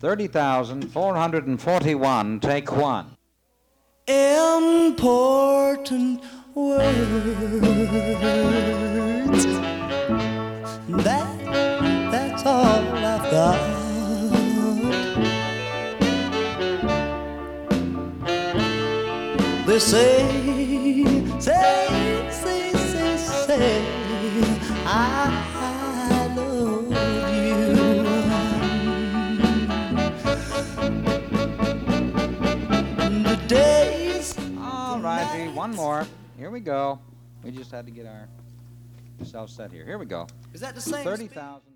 30,441, take one. Important words. That's all I've got. They say I love you. The days. All righty, one more. Here we go. We just had to get ourselves set here. Here we go. Is that the same? 30,000.